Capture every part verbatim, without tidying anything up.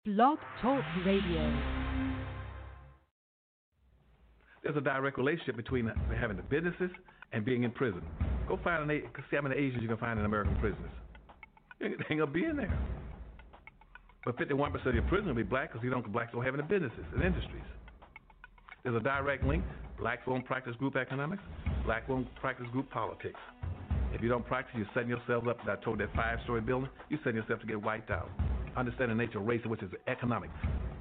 Blog Talk Radio. There's a direct relationship between having the businesses and being in prison. Go find an, see how many Asians you can find in American prisons. They ain't gonna be in there. But fifty-one percent of your prisoners will be black because you don't blacks don't have any businesses and industries. There's a direct link. Blacks won't practice group economics. Black won't practice group politics. If you don't practice, you're setting yourself up. I told that five-story building, you're setting yourself to get wiped out. Understand the nature of race, which is economics.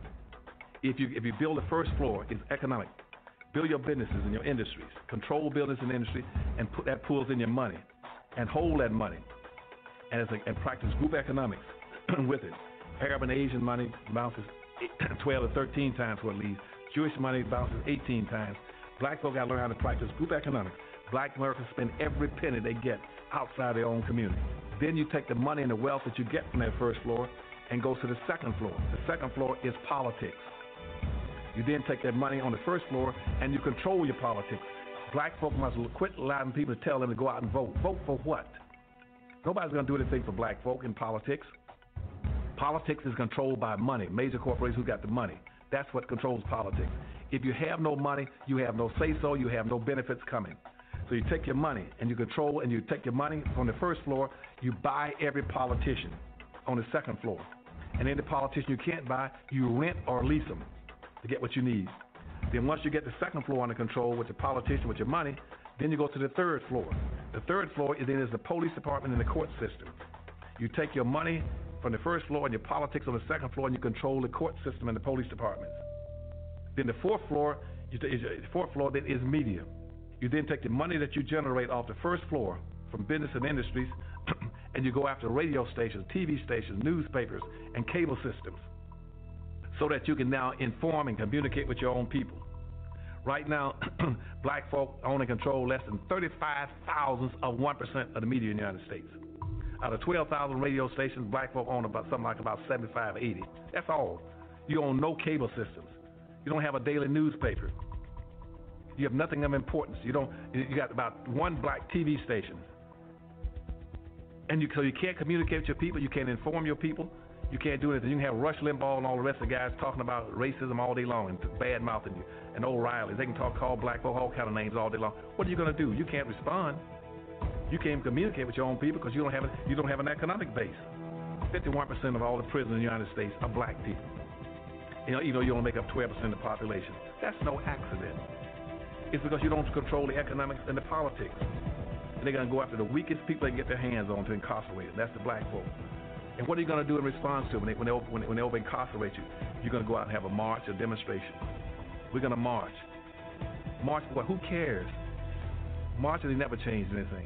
If you if you build the first floor, it's economic. Build your businesses and your industries. Control business and industry, and put that pulls in your money, and hold that money, and it's a, and practice group economics with it. Arab and Asian money bounces twelve to thirteen times what it leaves. Jewish money bounces eighteen times. Black folk got to learn how to practice group economics. Black Americans spend every penny they get outside their own community. Then you take the money and the wealth that you get from that first floor and go to the second floor. The second floor is politics. You then take that money on the first floor and you control your politics. Black folk must quit allowing people to tell them to go out and vote. Vote for what? Nobody's going to do anything for black folk in politics. Politics is controlled by money. Major corporations who got the money. That's what controls politics. If you have no money, you have no say-so, you have no benefits coming. So you take your money and you control, and you take your money from the first floor, you buy every politician on the second floor. And any politician you can't buy, you rent or lease them to get what you need. Then once you get the second floor under control with the politician, with your money, then you go to the third floor. The third floor is then is the police department and the court system. You take your money from the first floor and your politics on the second floor, and you control the court system and the police departments. Then the fourth floor, you t- the fourth floor then is media. You then take the money that you generate off the first floor from business and industries, and you go after radio stations, T V stations, newspapers, and cable systems, so that you can now inform and communicate with your own people. Right now, black folk own and control less than thirty-five thousandths of one percent of the media in the United States. Out of twelve thousand radio stations, black folk own about something like about seventy-five, eighty. That's all. You own no cable systems. You don't have a daily newspaper. You have nothing of importance. You don't. You got about one black T V station, and you so you can't communicate with your people. You can't inform your people. You can't do anything. You can have Rush Limbaugh and all the rest of the guys talking about racism all day long and bad mouthing you, and O'Reilly. They can talk, call black folk all kind of names all day long. What are you going to do? You can't respond. You can't communicate with your own people because you don't have a, you don't have an economic base. fifty-one percent of all the prisoners in the United States are black people. You know, even though you only make up twelve percent of the population. That's no accident. It's because you don't control the economics and the politics. And they're going to go after the weakest people they can get their hands on to incarcerate them. That's the black folk. And what are you going to do in response to it when they, when they, when they, when they over incarcerate you? You're going to go out and have a march, a demonstration. We're going to march. March for what? Who cares? Marching, they never changed anything.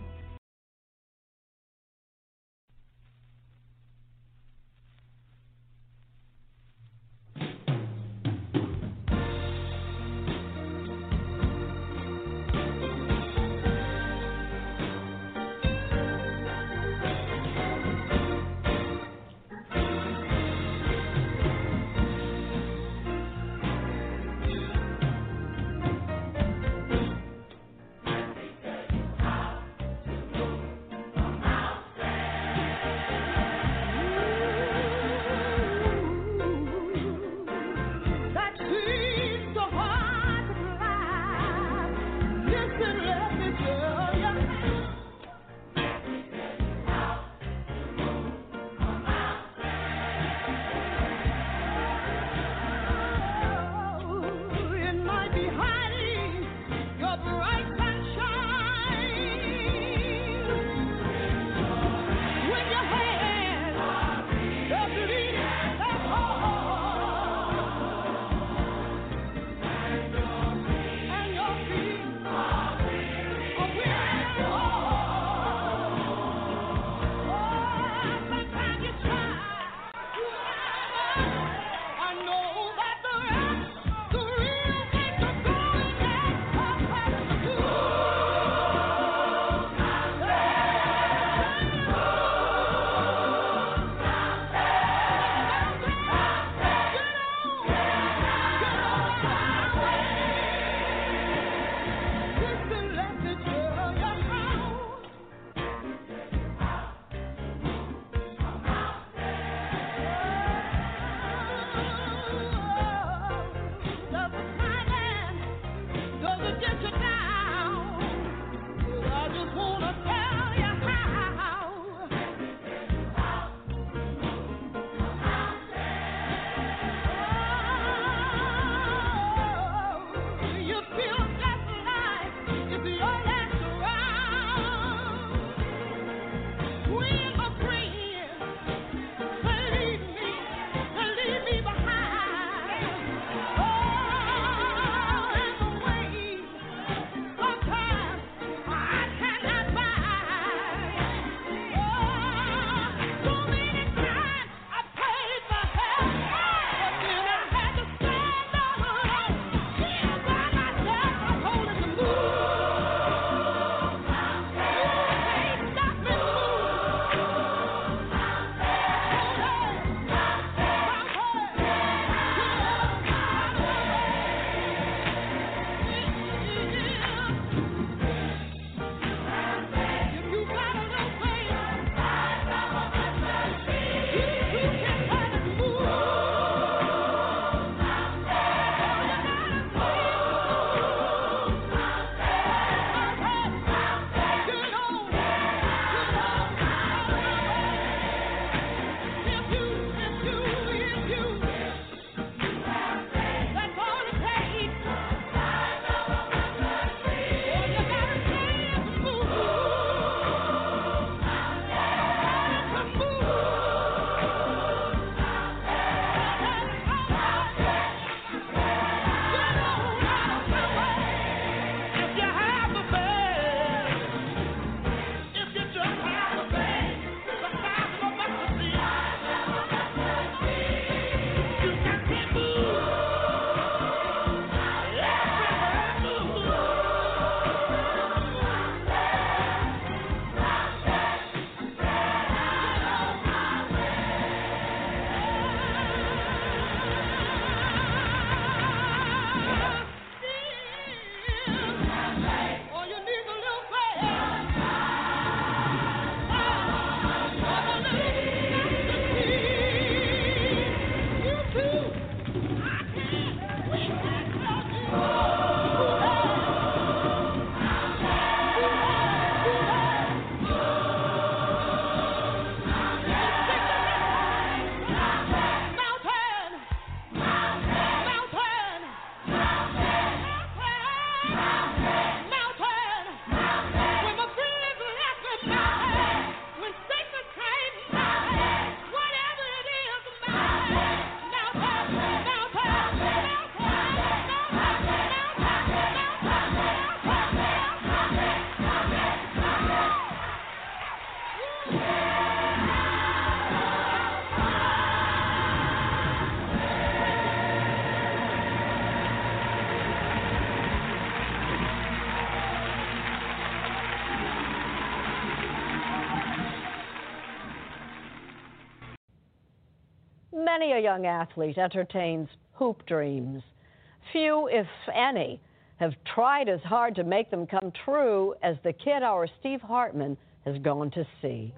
Many a young athlete entertains hoop dreams. Few, if any, have tried as hard to make them come true as the kid our Steve Hartman has gone to see.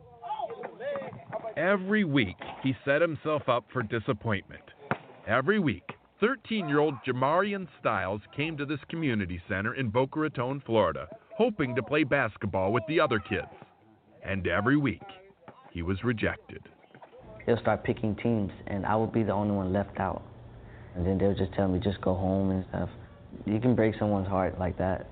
Every week, he set himself up for disappointment. Every week, thirteen-year-old Jamarian Styles came to this community center in Boca Raton, Florida, hoping to play basketball with the other kids. And every week, he was rejected. They'll start picking teams, and I would be the only one left out. And then they'll just tell me, just go home and stuff. You can break someone's heart like that.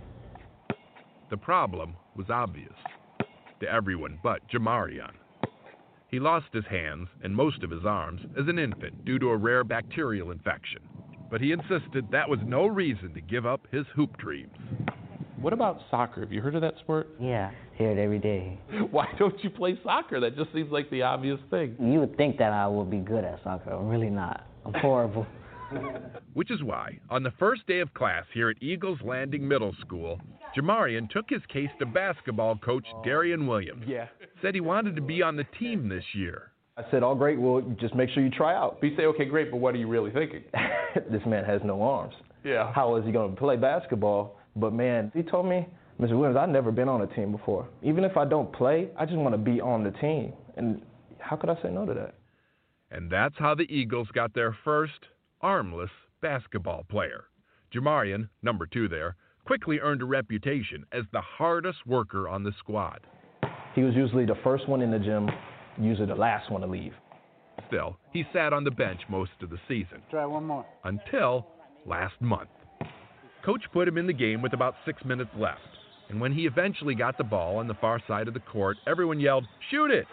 The problem was obvious to everyone but Jamarian. He lost his hands and most of his arms as an infant due to a rare bacterial infection. But he insisted that was no reason to give up his hoop dreams. What about soccer? Have you heard of that sport? Yeah, hear it every day. Why don't you play soccer? That just seems like the obvious thing. You would think that I would be good at soccer. I'm really not. I'm horrible. Which is why, on the first day of class here at Eagles Landing Middle School, Jamarian took his case to basketball coach Darian Williams. Yeah. Said he wanted to be on the team this year. I said, oh, great, well, just make sure you try out. But you say, okay, great, but what are you really thinking? This man has no arms. Yeah. How is he going to play basketball? But, man, he told me, Mister Williams, I've never been on a team before. Even if I don't play, I just want to be on the team. And how could I say no to that? And that's how the Eagles got their first armless basketball player. Jamarian, number two there, quickly earned a reputation as the hardest worker on the squad. He was usually the first one in the gym, usually the last one to leave. Still, he sat on the bench most of the season. Try one more. Until last month. Coach put him in the game with about six minutes left. And when he eventually got the ball on the far side of the court, everyone yelled, "Shoot it!"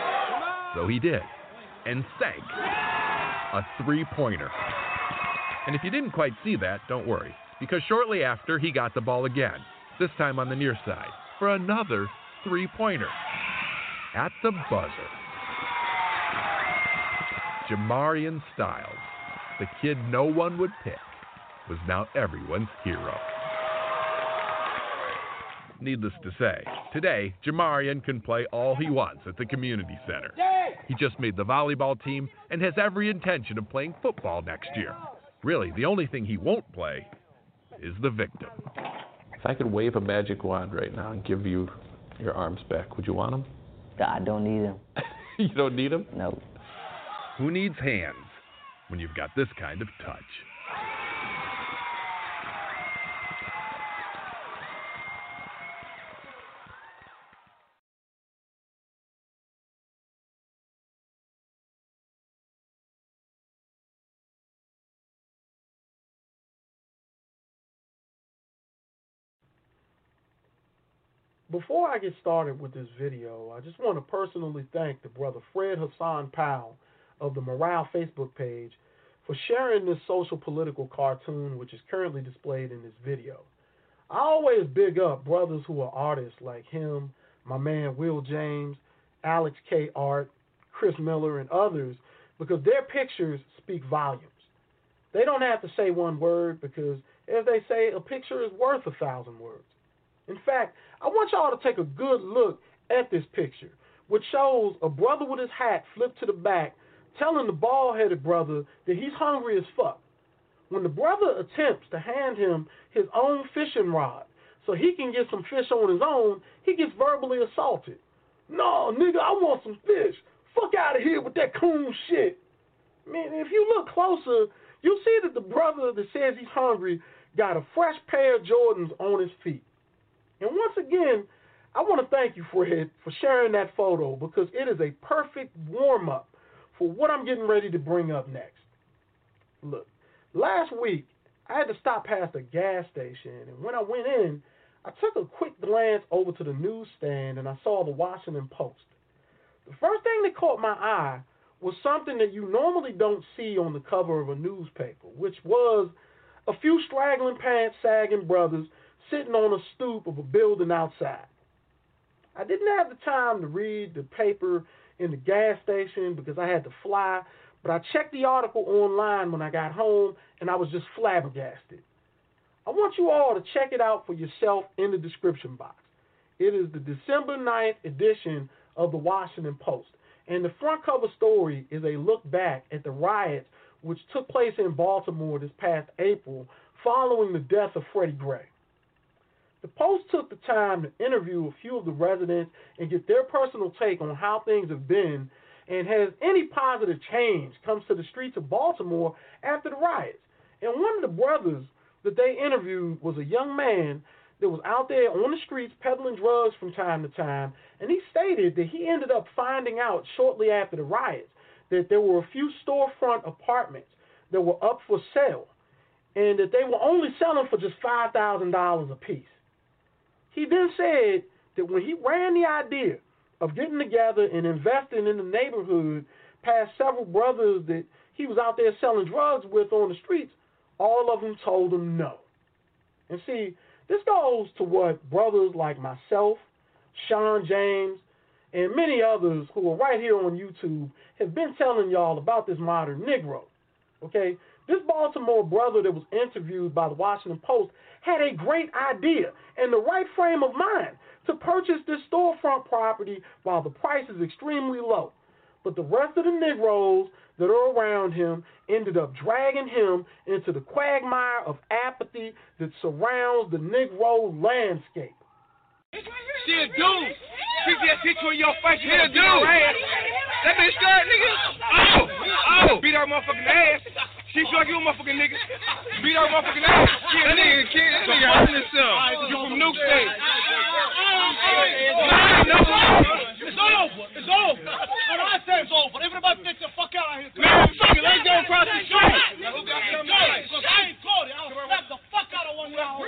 So he did. And sank a three-pointer. And if you didn't quite see that, don't worry, because shortly after, he got the ball again, this time on the near side, for another three-pointer. At the buzzer. Jamarian Styles, the kid no one would pick, was now everyone's hero. Needless to say, today, Jamarian can play all he wants at the community center. He just made the volleyball team and has every intention of playing football next year. Really, the only thing he won't play is the victim. If I could wave a magic wand right now and give you your arms back, would you want them? I don't need them. You don't need them? No. Who needs hands when you've got this kind of touch? Before I get started with this video, I just want to personally thank the brother Fred Hassan Powell of the Morale Facebook page for sharing this social political cartoon, which is currently displayed in this video. I always big up brothers who are artists like him, my man Will James, Alex K. Art, Chris Miller, and others, because their pictures speak volumes. They don't have to say one word because, as they say, a picture is worth a thousand words. In fact, I want y'all to take a good look at this picture, which shows a brother with his hat flipped to the back, telling the bald-headed brother that he's hungry as fuck. When the brother attempts to hand him his own fishing rod so he can get some fish on his own, he gets verbally assaulted. No, nigga, I want some fish. Fuck out of here with that coon shit. Man, if you look closer, you'll see that the brother that says he's hungry got a fresh pair of Jordans on his feet. And once again, I want to thank you, Fred, for sharing that photo because it is a perfect warm-up for what I'm getting ready to bring up next. Look, last week, I had to stop past a gas station, and when I went in, I took a quick glance over to the newsstand, and I saw the Washington Post. The first thing that caught my eye was something that you normally don't see on the cover of a newspaper, which was a few straggling pants sagging brothers sitting on a stoop of a building outside. I didn't have the time to read the paper in the gas station because I had to fly, but I checked the article online when I got home, and I was just flabbergasted. I want you all to check it out for yourself in the description box. It is the December ninth edition of the Washington Post, And the front cover story is a look back at the riots which took place in Baltimore this past April following the death of Freddie Gray. The Post took the time to interview a few of the residents and get their personal take on how things have been and has any positive change comes to the streets of Baltimore after the riots. And one of the brothers that they interviewed was a young man that was out there on the streets peddling drugs from time to time, and he stated that he ended up finding out shortly after the riots that there were a few storefront apartments that were up for sale and that they were only selling for just five thousand dollars a piece. He then said that when he ran the idea of getting together and investing in the neighborhood past several brothers that he was out there selling drugs with on the streets, all of them told him no. And see, this goes to what brothers like myself, Sean James, and many others who are right here on YouTube have been telling y'all about this modern Negro. Okay? This Baltimore brother that was interviewed by the Washington Post had a great idea and the right frame of mind to purchase this storefront property while the price is extremely low. But the rest of the Negroes that are around him ended up dragging him into the quagmire of apathy that surrounds the Negro landscape. She a dude. She just hit you in your face. She a dude. That bitch scared, nigga. Oh, oh. Beat her motherfucking ass. She drug you a motherfucking nigga. Beat her motherfucking ass. That nigga kid. That nigga hurting himself. You from Nuke State. It's over. It's over. When I say it's over, everybody gets the fuck out of here. Man, fuck it. Let's go across the street. Who got some money? Because I ain't told you. I'll slap the fuck out of one of y'all.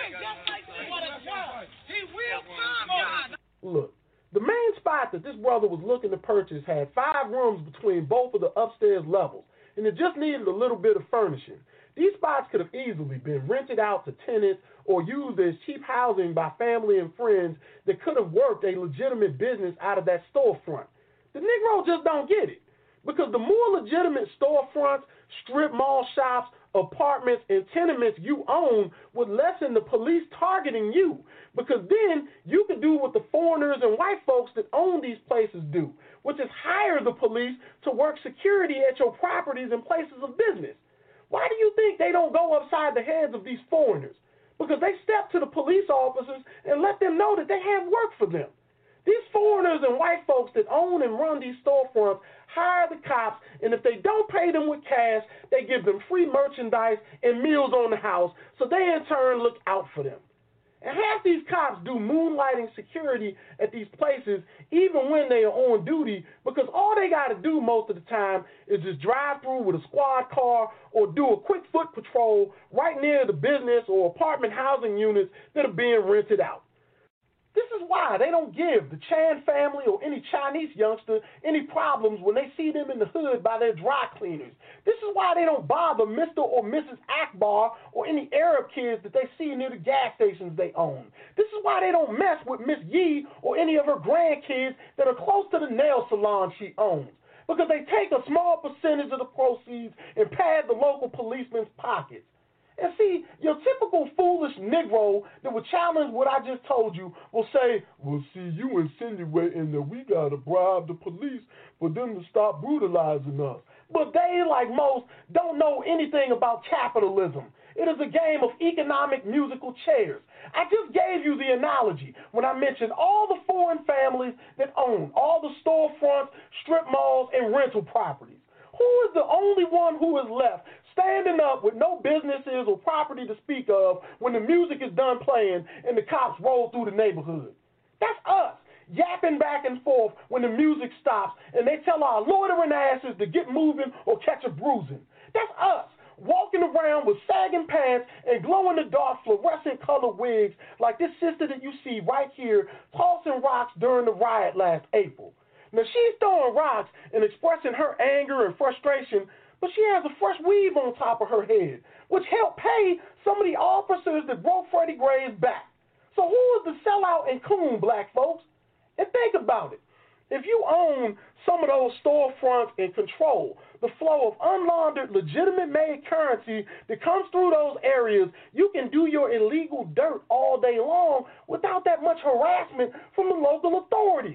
He will come. Look, the main spot that this brother was looking to purchase had five rooms between both of the upstairs levels, and it just needed a little bit of furnishing. These spots could have easily been rented out to tenants or used as cheap housing by family and friends that could have worked a legitimate business out of that storefront. The Negro just don't get it, because the more legitimate storefronts, strip mall shops, apartments, and tenements you own would lessen the police targeting you, because then you could do what the foreigners and white folks that own these places do, which is hire the police to work security at your properties and places of business. Why do you think they don't go upside the heads of these foreigners? Because they step to the police officers and let them know that they have work for them. These foreigners and white folks that own and run these storefronts hire the cops, and if they don't pay them with cash, they give them free merchandise and meals on the house, so they in turn look out for them. And half these cops do moonlighting security at these places even when they are on duty, because all they got to do most of the time is just drive through with a squad car or do a quick foot patrol right near the business or apartment housing units that are being rented out. This is why they don't give the Chan family or any Chinese youngster any problems when they see them in the hood by their dry cleaners. This is why they don't bother Mister or Missus Akbar or any Arab kids that they see near the gas stations they own. This is why they don't mess with Miss Yee or any of her grandkids that are close to the nail salon she owns, because they take a small percentage of the proceeds and pad the local policeman's pockets. And see, your typical foolish Negro that would challenge what I just told you will say, well, see, you insinuating that we got to bribe the police for them to stop brutalizing us. But they, like most, don't know anything about capitalism. It is a game of economic musical chairs. I just gave you the analogy when I mentioned all the foreign families that own all the storefronts, strip malls, and rental properties. Who is the only one who is left standing up with no businesses or property to speak of when the music is done playing and the cops roll through the neighborhood? That's us, yapping back and forth when the music stops and they tell our loitering asses to get moving or catch a bruising. That's us, walking around with sagging pants and glow-in-the-dark fluorescent colored wigs like this sister that you see right here tossing rocks during the riot last April. Now, she's throwing rocks and expressing her anger and frustration, but she has a fresh weave on top of her head, which helped pay some of the officers that broke Freddie Gray's back. So who is the sellout and coon, black folks? And think about it. If you own some of those storefronts and control the flow of unlaundered, legitimate-made currency that comes through those areas, you can do your illegal dirt all day long without that much harassment from the local authorities.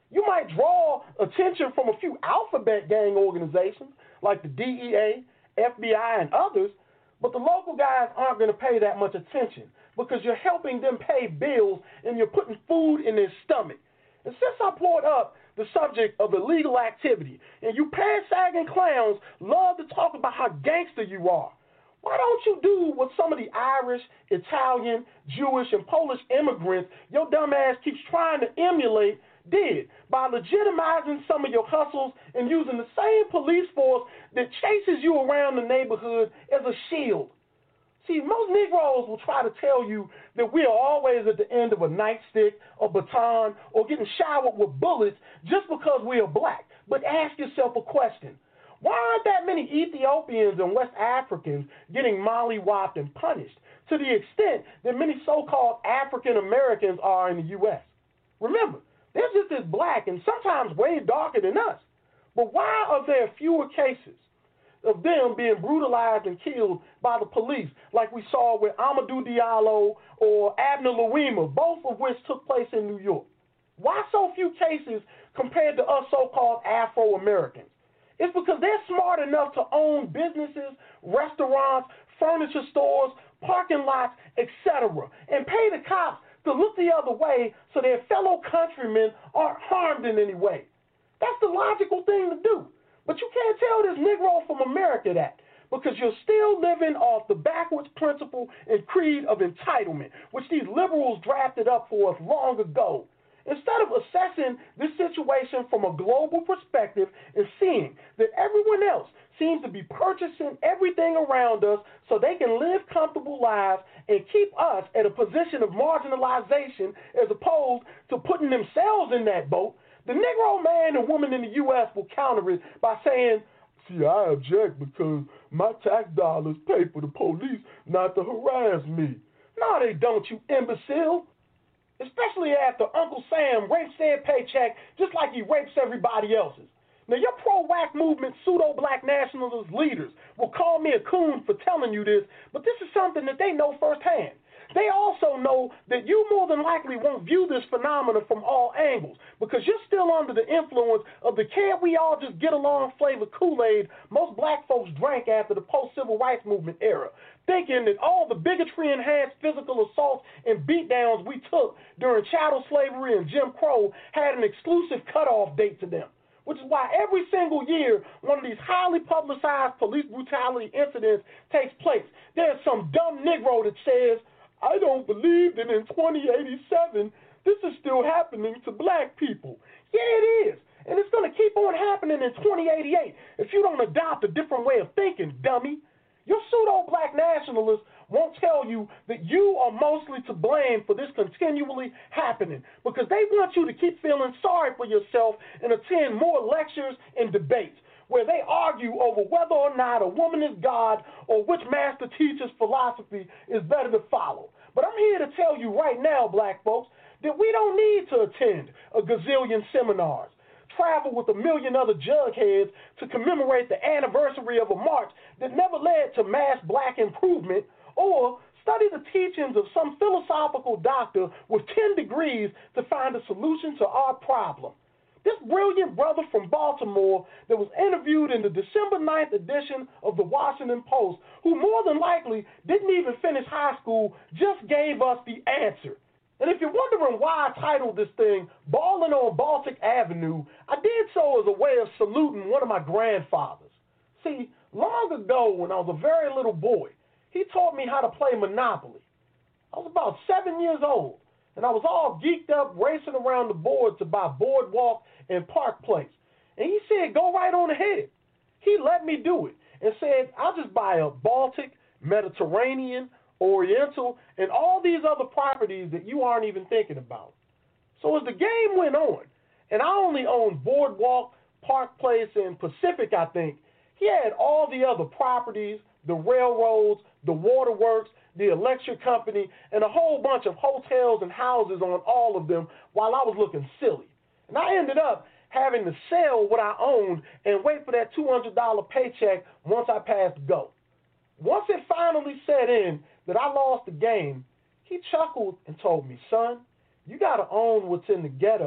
You might draw attention from a few alphabet gang organizations like the D E A, F B I, and others, but the local guys aren't going to pay that much attention because you're helping them pay bills and you're putting food in their stomach. And since I brought up the subject of illegal activity, and you pants-sagging clowns love to talk about how gangster you are, why don't you do what some of the Irish, Italian, Jewish, and Polish immigrants your dumb ass keeps trying to emulate did by legitimizing some of your hustles and using the same police force that chases you around the neighborhood as a shield? See, most Negroes will try to tell you that we are always at the end of a nightstick or baton or getting showered with bullets just because we are black. But ask yourself a question. Why aren't that many Ethiopians and West Africans getting mollywopped and punished to the extent that many so-called African Americans are in the U S? Remember, they're just as black and sometimes way darker than us. But why are there fewer cases of them being brutalized and killed by the police like we saw with Amadou Diallo or Abner Louima, both of which took place in New York? Why so few cases compared to us so-called Afro-Americans? It's because they're smart enough to own businesses, restaurants, furniture stores, parking lots, et cetera, and pay the cops to look the other way so their fellow countrymen aren't harmed in any way. That's the logical thing to do. But you can't tell this Negro from America that because you're still living off the backwards principle and creed of entitlement, which these liberals drafted up for us long ago. Instead of assessing this situation from a global perspective and seeing that everyone else seems to be purchasing everything around us so they can live comfortable lives and keep us at a position of marginalization as opposed to putting themselves in that boat, the Negro man and woman in the U S will counter it by saying, see, I object because my tax dollars pay for the police not to harass me. No, they don't, you imbecile. Especially after Uncle Sam rapes their paycheck just like he rapes everybody else's. Now, your pro-whack movement pseudo-black nationalist leaders will call me a coon for telling you this, but this is something that they know firsthand. They also know that you more than likely won't view this phenomenon from all angles because you're still under the influence of the can't we all just get along flavor Kool-Aid most black folks drank after the post-civil rights movement era, thinking that all the bigotry-enhanced physical assaults and beatdowns we took during chattel slavery and Jim Crow had an exclusive cutoff date to them, which is why every single year one of these highly publicized police brutality incidents takes place. There's some dumb Negro that says, I don't believe that in twenty eighty-seven this is still happening to black people. Yeah, it is. And it's going to keep on happening in twenty eighty-eight if you don't adopt a different way of thinking, dummy. Your pseudo-black nationalists won't tell you that you are mostly to blame for this continually happening because they want you to keep feeling sorry for yourself and attend more lectures and debates where they argue over whether or not a woman is God or which master teacher's philosophy is better to follow. But I'm here to tell you right now, black folks, that we don't need to attend a gazillion seminars, travel with a million other jugheads to commemorate the anniversary of a march that never led to mass black improvement, or study the teachings of some philosophical doctor with ten degrees to find a solution to our problem. This brilliant brother from Baltimore that was interviewed in the December ninth edition of the Washington Post, who more than likely didn't even finish high school, just gave us the answer. And if you're wondering why I titled this thing Ballin' on Baltic Avenue, I did so as a way of saluting one of my grandfathers. See, long ago when I was a very little boy, he taught me how to play Monopoly. I was about seven years old, and I was all geeked up racing around the board to buy Boardwalk and Park Place. And he said, go right on ahead. He let me do it and said, I'll just buy a Baltic, Mediterranean, Oriental, and all these other properties that you aren't even thinking about. So as the game went on, and I only owned Boardwalk, Park Place, and Pacific, I think, he had all the other properties, the railroads, the waterworks, the electric company, and a whole bunch of hotels and houses on all of them while I was looking silly. And I ended up having to sell what I owned and wait for that two hundred dollars paycheck once I passed go. Once it finally set in that I lost the game, he chuckled and told me, son, you got to own what's in the ghetto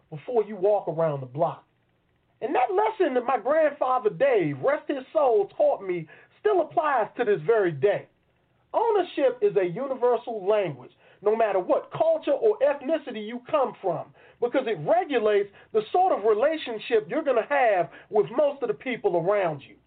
before you walk around the block. And that lesson that my grandfather Dave, rest his soul, taught me still applies to this very day. Ownership is a universal language, no matter what culture or ethnicity you come from, because it regulates the sort of relationship you're going to have with most of the people around you.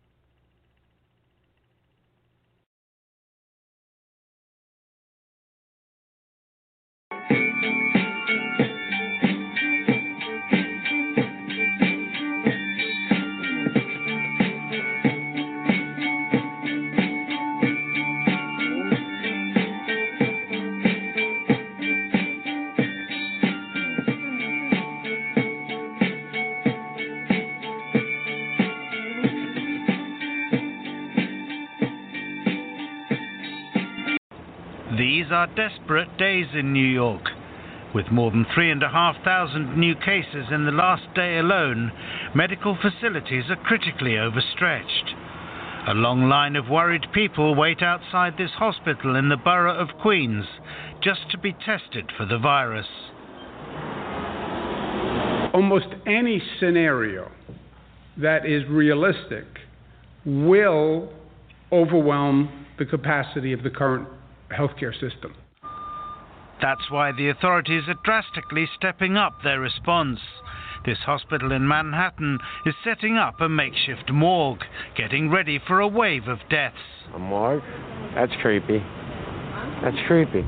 These are desperate days in New York. With more than three and a half thousand new cases in the last day alone, medical facilities are critically overstretched. A long line of worried people wait outside this hospital in the borough of Queens just to be tested for the virus. Almost any scenario that is realistic will overwhelm the capacity of the current healthcare system. That's why the authorities are drastically stepping up their response. This hospital in Manhattan is setting up a makeshift morgue, getting ready for a wave of deaths. A morgue? That's creepy. That's creepy.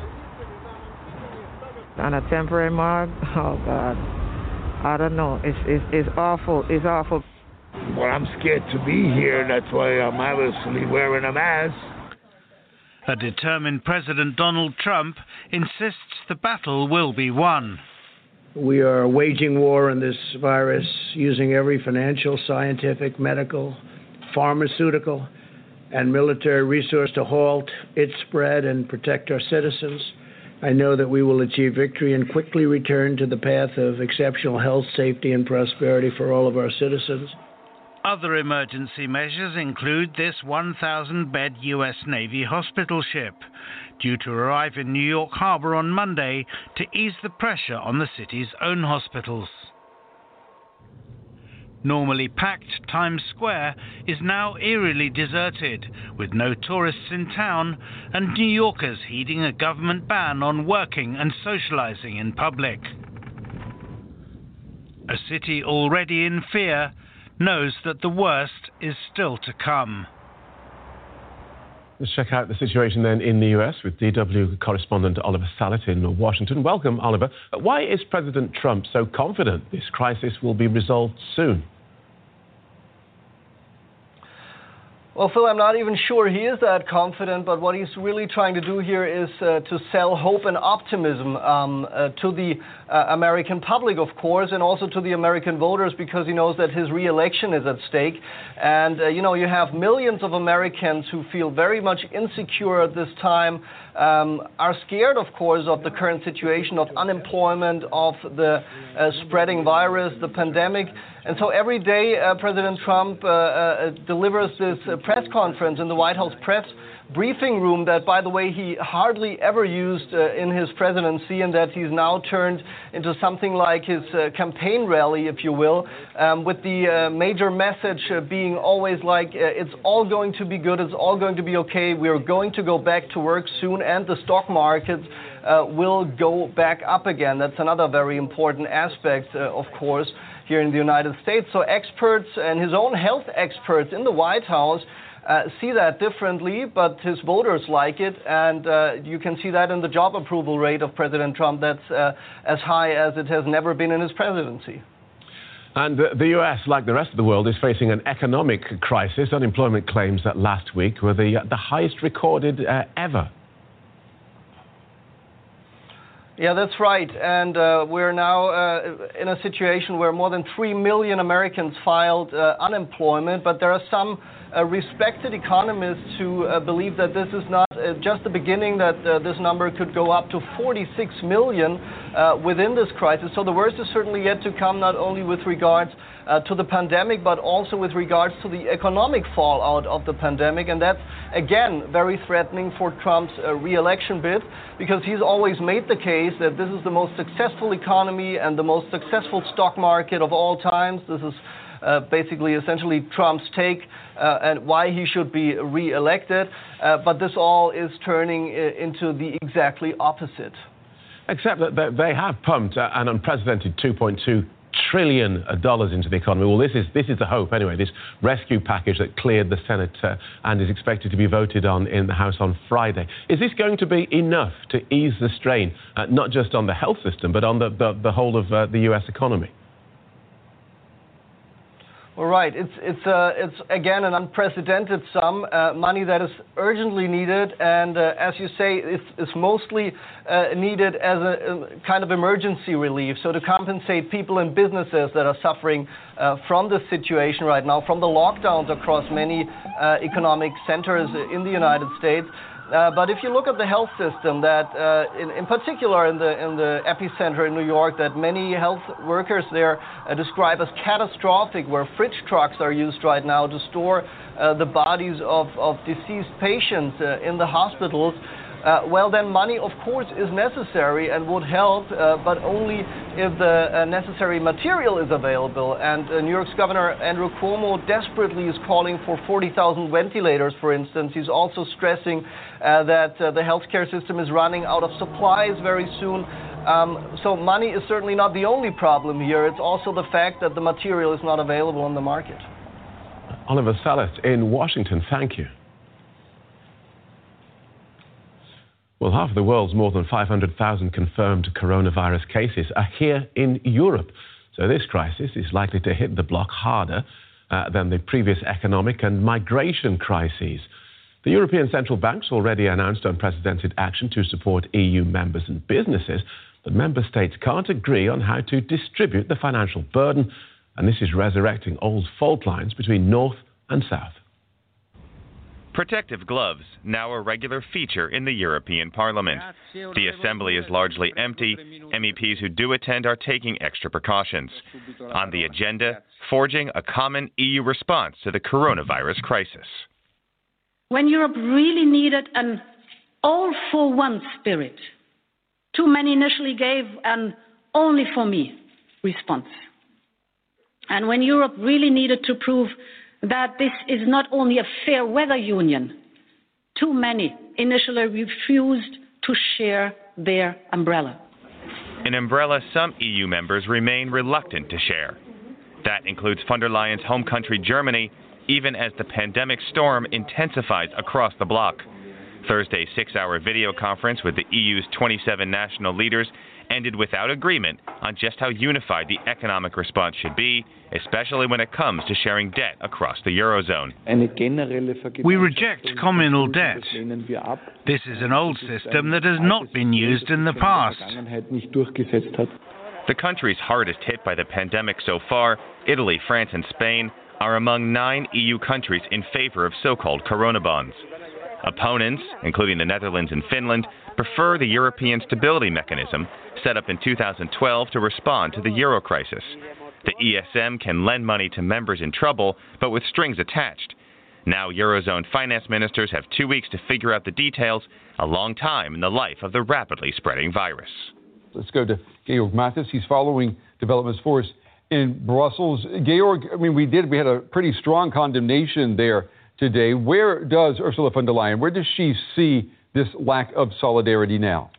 On a temporary morgue? Oh, God. I don't know. It's, it's, it's awful. It's awful. Well, I'm scared to be here. That's why I'm obviously wearing a mask. A determined President Donald Trump insists the battle will be won. We are waging war on this virus using every financial, scientific, medical, pharmaceutical, and military resource to halt its spread and protect our citizens. I know that we will achieve victory and quickly return to the path of exceptional health, safety, and prosperity for all of our citizens. Other emergency measures include this one thousand bed U S Navy hospital ship, due to arrive in New York Harbor on Monday to ease the pressure on the city's own hospitals. Normally packed Times Square is now eerily deserted, with no tourists in town and New Yorkers heeding a government ban on working and socializing in public. A city already in fear knows that the worst is still to come. Let's check out the situation then in the U S with D W correspondent Oliver Salet in Washington. Welcome, Oliver. Why is President Trump so confident this crisis will be resolved soon? Well, Phil, I'm not even sure he is that confident, but what he's really trying to do here is uh, to sell hope and optimism um, uh, to the uh, American public, of course, and also to the American voters, because he knows that his re-election is at stake. And, uh, you know, you have millions of Americans who feel very much insecure at this time, um, are scared, of course, of the current situation of unemployment, of the uh, spreading virus, the pandemic. And so every day, uh, President Trump uh, uh, delivers this uh, press conference in the White House press briefing room that, by the way, he hardly ever used uh, in his presidency, and that he's now turned into something like his uh, campaign rally, if you will, um, with the uh, major message uh, being always like, uh, it's all going to be good, it's all going to be okay, we're going to go back to work soon, and the stock markets uh, will go back up again. That's another very important aspect, uh, of course, here in the United States. So experts and his own health experts in the White House uh, see that differently, but his voters like it, and uh, you can see that in the job approval rate of President Trump. That's uh, as high as it has never been in his presidency. And the, the U S, like the rest of the world, is facing an economic crisis. Unemployment claims that last week were the, the highest recorded uh, ever. Yeah, that's right. And uh, we're now uh, in a situation where more than three million Americans filed uh, unemployment, but there are some uh, respected economists who uh, believe that this is not uh, just the beginning, that uh, this number could go up to forty-six million uh, within this crisis. So the worst is certainly yet to come, not only with regards Uh, to the pandemic, but also with regards to the economic fallout of the pandemic. And that's, again, very threatening for Trump's uh, re-election bid, because he's always made the case that this is the most successful economy and the most successful stock market of all times. This is uh, basically essentially Trump's take uh, and why he should be re-elected. Uh, but this all is turning uh, into the exactly opposite. Except that they have pumped an unprecedented two point two trillion dollars into the economy. Well, this is this is the hope anyway. This rescue package that cleared the Senate uh, and is expected to be voted on in the House on Friday. Is this going to be enough to ease the strain, uh, not just on the health system, but on the the, the whole of uh, the U S economy? Well, right. It's it's uh, it's again an unprecedented sum, uh, money that is urgently needed, and uh, as you say, it's, it's mostly uh, needed as a, a kind of emergency relief, so to compensate people and businesses that are suffering uh, from this situation right now, from the lockdowns across many uh, economic centers in the United States. Uh, but if you look at the health system, that uh, in, in particular in the in the epicenter in New York, that many health workers there uh, describe as catastrophic, where fridge trucks are used right now to store uh, the bodies of, of deceased patients uh, in the hospitals. Uh, well, then money, of course, is necessary and would help, uh, but only if the uh, necessary material is available. And uh, New York's Governor Andrew Cuomo desperately is calling for forty thousand ventilators, for instance. He's also stressing uh, that uh, the healthcare system is running out of supplies very soon. Um, so money is certainly not the only problem here. It's also the fact that the material is not available on the market. Oliver Salet in Washington, thank you. Well, half of the world's more than five hundred thousand confirmed coronavirus cases are here in Europe. So this crisis is likely to hit the bloc harder uh, than the previous economic and migration crises. The European Central Bank's already announced unprecedented action to support E U members and businesses, but member states can't agree on how to distribute the financial burden, and this is resurrecting old fault lines between North and South. Protective gloves, now a regular feature in the European Parliament. The assembly is largely empty. M E Ps who do attend are taking extra precautions. On the agenda, forging a common E U response to the coronavirus crisis. When Europe really needed an all-for-one spirit, too many initially gave an only-for-me response. And when Europe really needed to prove that this is not only a fair weather union, too many initially refused to share their umbrella. An umbrella some E U members remain reluctant to share. That includes von der Leyen's home country, Germany, even as the pandemic storm intensifies across the bloc. Thursday's six-hour video conference with the E U's twenty-seven national leaders ended without agreement on just how unified the economic response should be, especially when it comes to sharing debt across the Eurozone. We reject communal debt. This is an old system that has not been used in the past. The countries hardest hit by the pandemic so far, Italy, France, and Spain, are among nine E U countries in favor of so-called corona bonds. Opponents, including the Netherlands and Finland, prefer the European Stability Mechanism, set up in two thousand twelve to respond to the euro crisis. The E S M can lend money to members in trouble, but with strings attached. Now Eurozone finance ministers have two weeks to figure out the details, a long time in the life of the rapidly spreading virus. Let's go to Georg Mattes. He's following developments for us in Brussels. Georg, I mean, we did, we had a pretty strong condemnation there today. Where does Ursula von der Leyen, where does she see this lack of solidarity now?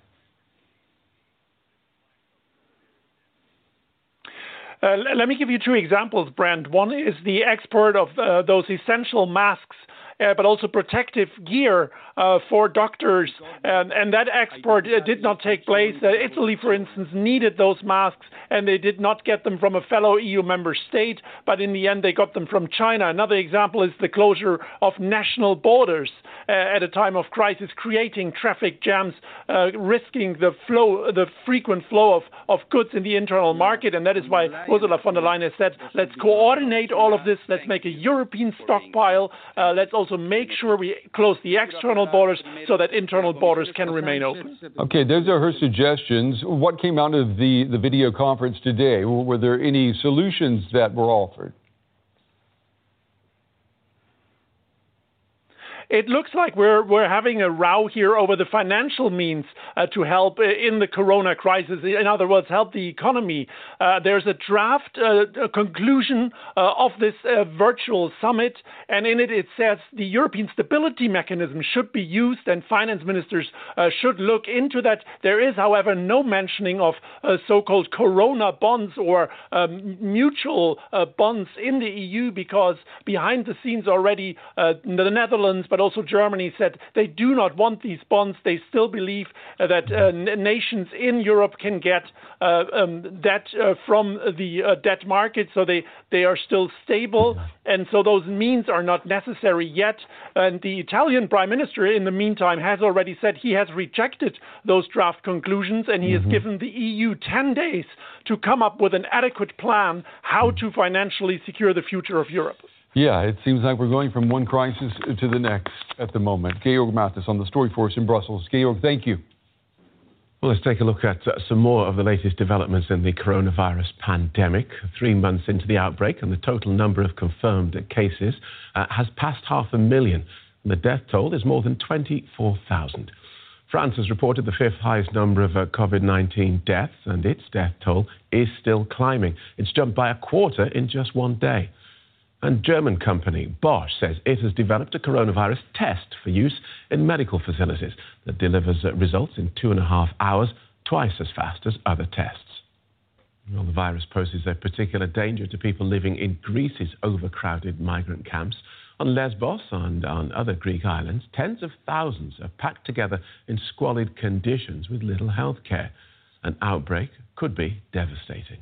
Uh, let me give you two examples, Brent. One is the export of uh, those essential masks uh, but also protective gear uh, for doctors. And, and that export uh, did not take place. Uh, Italy, for instance, needed those masks, and they did not get them from a fellow E U member state, but in the end they got them from China. Another example is the closure of national borders uh, at a time of crisis, creating traffic jams, uh, risking the flow, the frequent flow of, of goods in the internal market. And that is why Ursula von der Leyen has said, let's coordinate all of this, let's make a European stockpile, uh, let's also make sure we close the external borders so that internal borders can remain open. Okay, those are her suggestions. What came out of the, the video conference today? Were there any solutions that were offered? It looks like we're we're having a row here over the financial means uh, to help in the corona crisis. In other words, help the economy. Uh, there's a draft uh, a conclusion uh, of this uh, virtual summit, and in it it says the European Stability Mechanism should be used, and finance ministers uh, should look into that. There is, however, no mentioning of uh, so-called corona bonds or um, mutual uh, bonds in the E U, because behind the scenes already uh, the Netherlands, but also Germany, said they do not want these bonds. They still believe uh, that uh, n- nations in Europe can get uh, um, debt uh, from the uh, debt market, so they, they are still stable, and so those means are not necessary yet. And the Italian Prime Minister, in the meantime, has already said he has rejected those draft conclusions, and he mm-hmm. has given the E U ten days to come up with an adequate plan how to financially secure the future of Europe. Yeah, it seems like we're going from one crisis to the next at the moment. Georg Mattes on the story for us in Brussels. Georg, thank you. Well, let's take a look at uh, some more of the latest developments in the coronavirus pandemic. Three months into the outbreak, and the total number of confirmed cases uh, has passed half a million. And the death toll is more than twenty-four thousand. France has reported the fifth highest number of uh, COVID nineteen deaths, and its death toll is still climbing. It's jumped by a quarter in just one day. And German company Bosch says it has developed a coronavirus test for use in medical facilities that delivers uh, results in two and a half hours, twice as fast as other tests. Well, the virus poses a particular danger to people living in Greece's overcrowded migrant camps. On Lesbos and on other Greek islands, tens of thousands are packed together in squalid conditions with little health care. An outbreak could be devastating.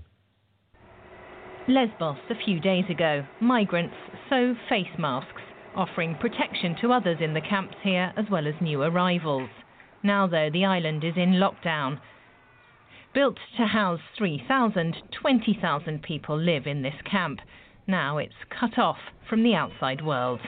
Lesbos a few days ago. Migrants sew face masks, offering protection to others in the camps here as well as new arrivals. Now, though, the island is in lockdown. Built to house three thousand, twenty thousand people live in this camp. Now it's cut off from the outside world.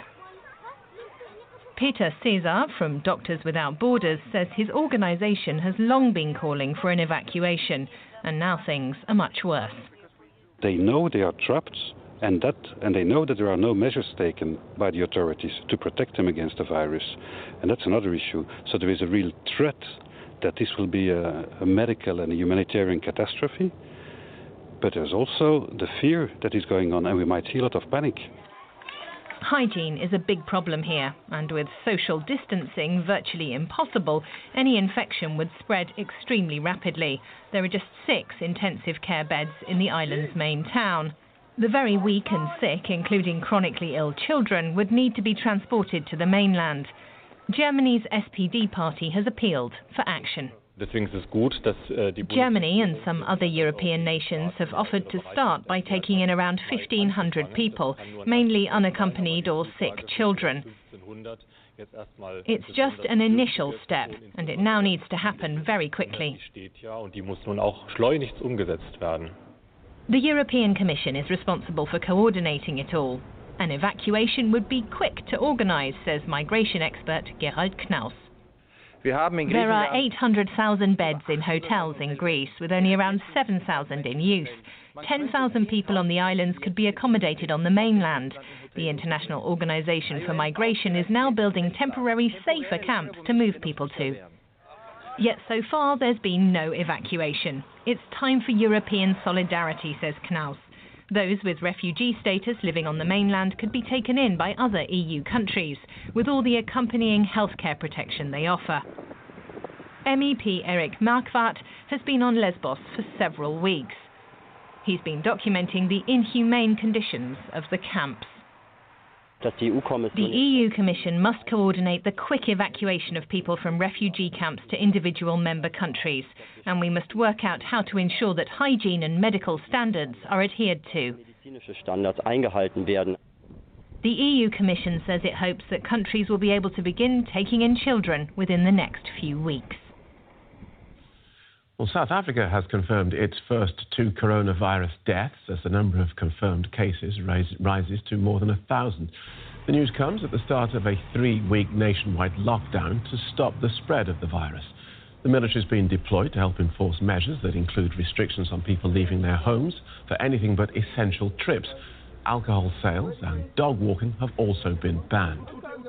Peter Cesar from Doctors Without Borders says his organisation has long been calling for an evacuation, and now things are much worse. They know they are trapped, and that, and they know that there are no measures taken by the authorities to protect them against the virus, and that's another issue. So there is a real threat that this will be a, a medical and a humanitarian catastrophe, but there's also the fear that is going on, and we might see a lot of panic. Hygiene is a big problem here, and with social distancing virtually impossible, any infection would spread extremely rapidly. There are just six intensive care beds in the island's main town. The very weak and sick, including chronically ill children, would need to be transported to the mainland. Germany's S P D party has appealed for action. Germany and some other European nations have offered to start by taking in around fifteen hundred people, mainly unaccompanied or sick children. It's just an initial step, and it now needs to happen very quickly. The European Commission is responsible for coordinating it all. An evacuation would be quick to organise, says migration expert Gerald Knaus. There are eight hundred thousand beds in hotels in Greece, with only around seven thousand in use. ten thousand people on the islands could be accommodated on the mainland. The International Organization for Migration is now building temporary safer camps to move people to. Yet so far there's been no evacuation. It's time for European solidarity, says Knaus. Those with refugee status living on the mainland could be taken in by other E U countries, with all the accompanying healthcare protection they offer. M E P Eric Marquardt has been on Lesbos for several weeks. He's been documenting the inhumane conditions of the camps. The E U Commission must coordinate the quick evacuation of people from refugee camps to individual member countries, and we must work out how to ensure that hygiene and medical standards are adhered to. The E U Commission says it hopes that countries will be able to begin taking in children within the next few weeks. Well, South Africa has confirmed its first two coronavirus deaths as the number of confirmed cases rise, rises to more than a thousand. The news comes at the start of a three-week nationwide lockdown to stop the spread of the virus. The military has been deployed to help enforce measures that include restrictions on people leaving their homes for anything but essential trips. Alcohol sales and dog walking have also been banned.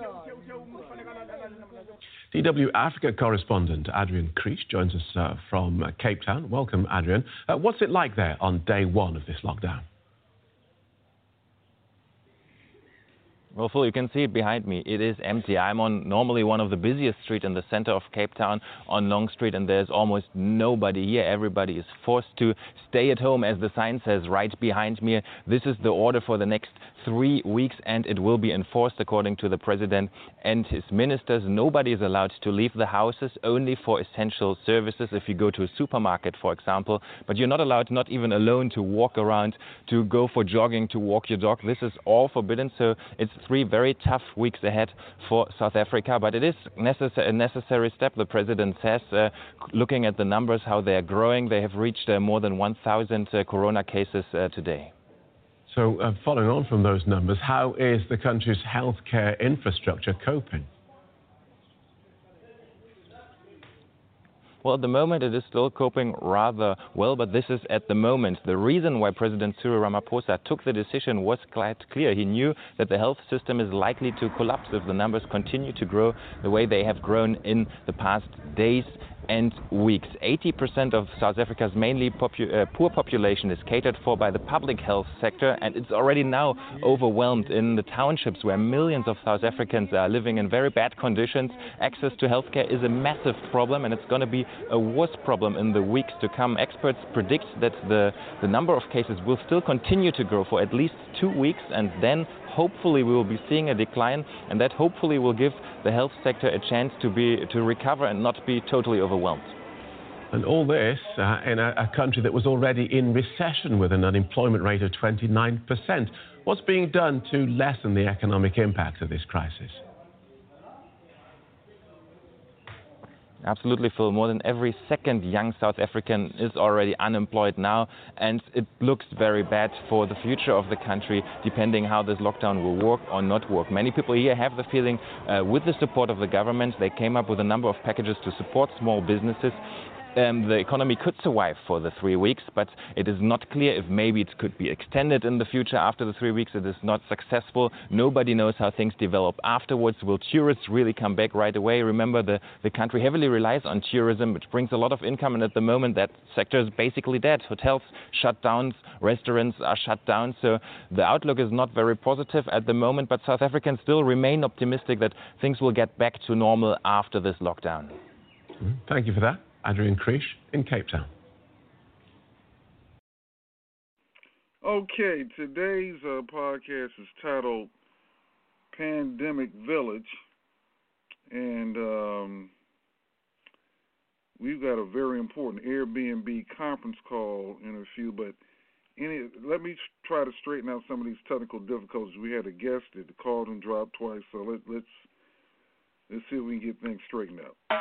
D W Africa correspondent Adrian Krisch joins us uh, from uh, Cape Town. Welcome, Adrian. Uh, what's it like there on day one of this lockdown? Well, Phil, you can see it behind me. It is empty. I'm on normally one of the busiest streets in the center of Cape Town on Long Street, and there's almost nobody here. Everybody is forced to stay at home, as the sign says right behind me. This is the order for the next three weeks, and it will be enforced according to the president and his ministers. Nobody is allowed to leave the houses, only for essential services. If you go to a supermarket, for example, but you're not allowed, not even alone, to walk around, to go for jogging, to walk your dog. This is all forbidden. So it's three very tough weeks ahead for South Africa, but it is necess- a necessary step, the president says. Uh, looking at the numbers, how they are growing, they have reached uh, more than one thousand uh, corona cases uh, today. So, uh, following on from those numbers, how is the country's healthcare infrastructure coping? Well, at the moment it is still coping rather well, but this is at the moment. The reason why President Cyril Ramaphosa took the decision was quite clear. He knew that the health system is likely to collapse if the numbers continue to grow the way they have grown in the past days and weeks. eighty percent of South Africa's mainly popu- uh, poor population is catered for by the public health sector, and it's already now overwhelmed in the townships where millions of South Africans are living in very bad conditions. Access to healthcare is a massive problem, and it's going to be a worse problem in the weeks to come. Experts predict that the, the number of cases will still continue to grow for at least two weeks, and then hopefully we will be seeing a decline, and that hopefully will give the health sector a chance to be to recover and not be totally overwhelmed. And all this uh, in a, a country that was already in recession with an unemployment rate of twenty-nine percent. What's being done to lessen the economic impact of this crisis? Absolutely, Phil. More than every second young South African is already unemployed now, and it looks very bad for the future of the country, depending how this lockdown will work or not work. Many people here have the feeling, uh, with the support of the government, they came up with a number of packages to support small businesses. Um, the economy could survive for the three weeks, but it is not clear if maybe it could be extended in the future after the three weeks. It is not successful. Nobody knows how things develop afterwards. Will tourists really come back right away? Remember, the, the country heavily relies on tourism, which brings a lot of income, and at the moment that sector is basically dead. Hotels shut down, restaurants are shut down, so the outlook is not very positive at the moment, but South Africans still remain optimistic that things will get back to normal after this lockdown. Thank you for that. Adrian Krisch in Cape Town. Okay, today's uh, podcast is titled Pandemic Village, and um, we've got a very important Airbnb conference call interview, but any, let me try to straighten out some of these technical difficulties. We had a guest that called and dropped twice, so let, let's let's see if we can get things straightened out.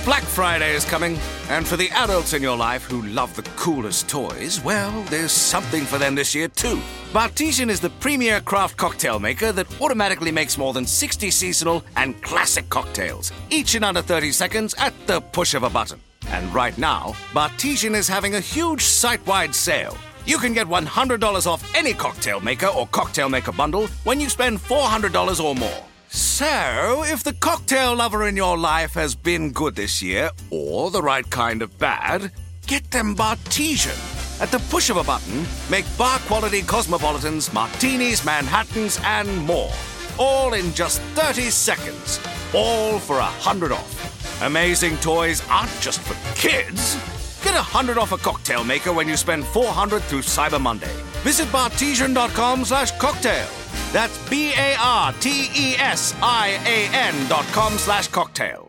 Black Friday is coming, and for the adults in your life who love the coolest toys, well, there's something for them this year too. Bartesian is the premier craft cocktail maker that automatically makes more than sixty seasonal and classic cocktails, each in under thirty seconds at the push of a button. And right now, Bartesian is having a huge site-wide sale. You can get one hundred dollars off any cocktail maker or cocktail maker bundle when you spend four hundred dollars or more. So, if the cocktail lover in your life has been good this year, or the right kind of bad, get them Bartesian. At the push of a button, make bar-quality cosmopolitans, martinis, Manhattans, and more. All in just thirty seconds. All for one hundred off. Amazing toys aren't just for kids. Get one hundred off a cocktail maker when you spend four hundred through Cyber Monday. Visit bartesian.com slash cocktail. That's B A R T E S I A N dot com slash cocktail.